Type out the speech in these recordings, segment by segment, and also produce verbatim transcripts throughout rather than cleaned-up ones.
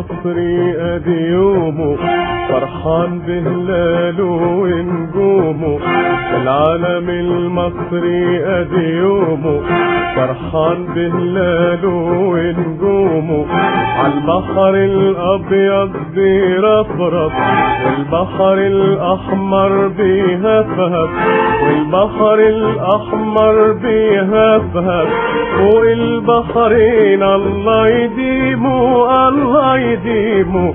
المصري ادي يومه فرحان بهلاله ونجومه. العالم المصري ادي يومه فرحان بهلاله ونجومه. عالبحر الابيض بيرفرف والبحر الاحمر بيهفهف والبحر الاحمر بيهفهف فوق البحرين الله يديمه الله يديمه.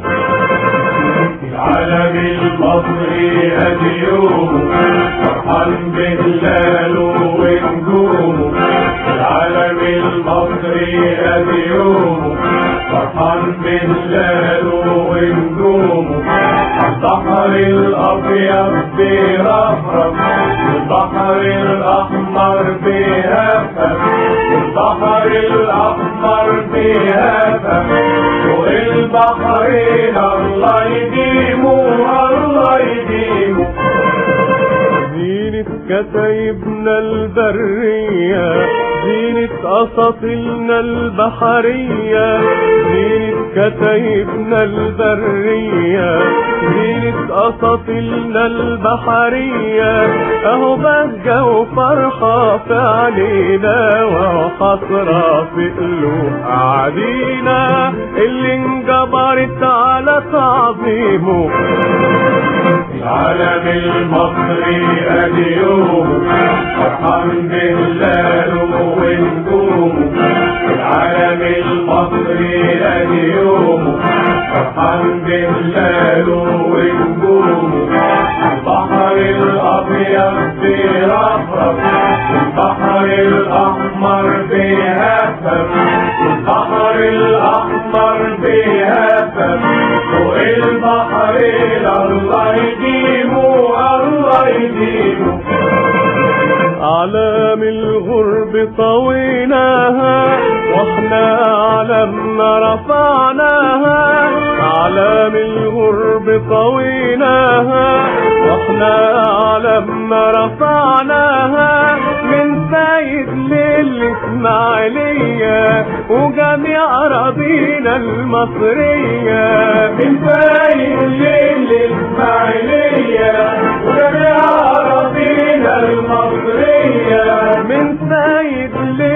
العالم المصري ادي يومه فرحان بهلاله ونجومه. العالم المصري ادي يومه فرحان بهلاله ونجومه. البحر الابيض بيرفرف والبحر الاحمر بيهفف والبحر الاحمر بيهفف فوق البحرين الله يديمه الله يديمه. زينة كتايبنا البرية زينة اساطيلنا البحرية زينة كتايبنا البرية زينة اساطيلنا البحرية اهو بهجة وفرحة في علينا وحسرة في قلوب قاعدينا اللي انجبرت على تعظيمه. العالم المصري ادي يومه فرحان بهلاله ونجومه. العالم المصري ادي يومه فرحان بهلاله ونجومه. البحر الابيض بيرفرف والبحر الاحمر بيهفف والبحر الاحمر بيهفف فوق البحرين الله يديمه الله يديمه. أعلام الغرب طويناها واحنا أعلامنا رفعناها. أعلام الغرب طويناها واحنا أعلامنا رفعناها. من فايد للإسماعيلية وجميع أراضينا المصرية. من فايد للإسماعيلية وجميع أراضينا المصرية. من فايد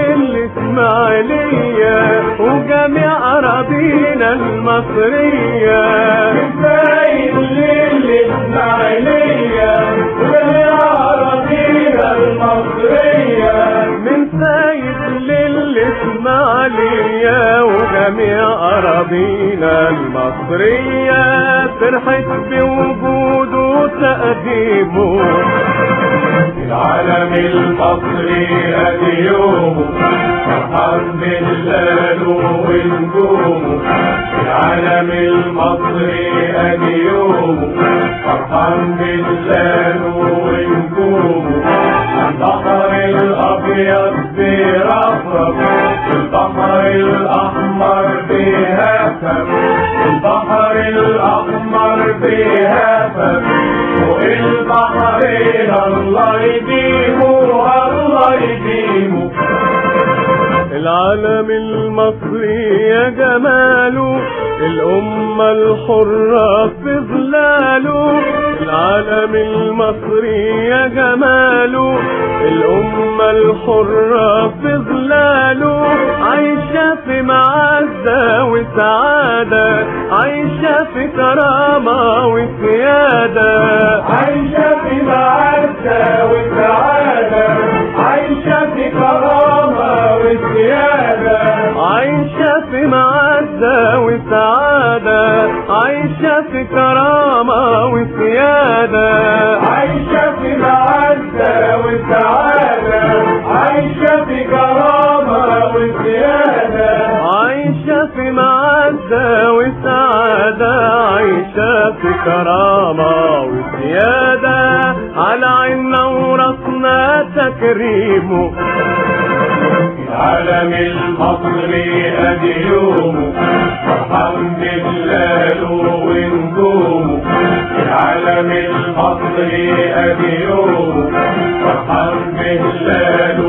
للإسماعيلية وجميع أراضينا المصرية. من فايد للإسماعيلية وجميع أراضينا المصرية. من فايد للإسماعيلية وجميع أراضينا المصرية. فرحت بوجوده وتقديمه. العالم المصري ادي يومه فرحان بهلاله ونجومه. العالم المصري ادي يومه فرحان بهلاله ونجومه. البحر الابيض بيرفرف والبحر الاحمر بيهفف والبحر الاحمر بيهفف فوق البحرين الله يديمه الله يديمه. العالم المصري يا جماله الأمة الحرة في ظلاله. العالم المصري يا جماله الأمة الحرة في ظلاله. عايشة في معزة وسعادة عايشة في كرامة وسيادة. عايشة في معزة وسعادة عايشة في كرامة وسيادة. عايشة في معزة وسعادة عايشة في كرامة وسيادة. عايشة في معزة وسعادة عايشة في كرامة وسيادة. عايشة في معزة وسعادة عايشة في كرامة وسيادة. على عيننا وراسنا تكريمه. العالم المصري ادي يومه فرحان بهلاله ونجومه. العالم المصري ادي يومه فرحان بهلاله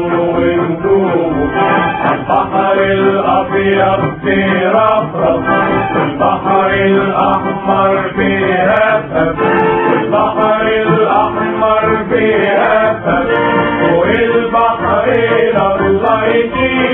ونجومه. البحر الابيض بيرفرف والبحر الأحمر بيهفف والبحر الأحمر بيهفف والبحر الله يجيب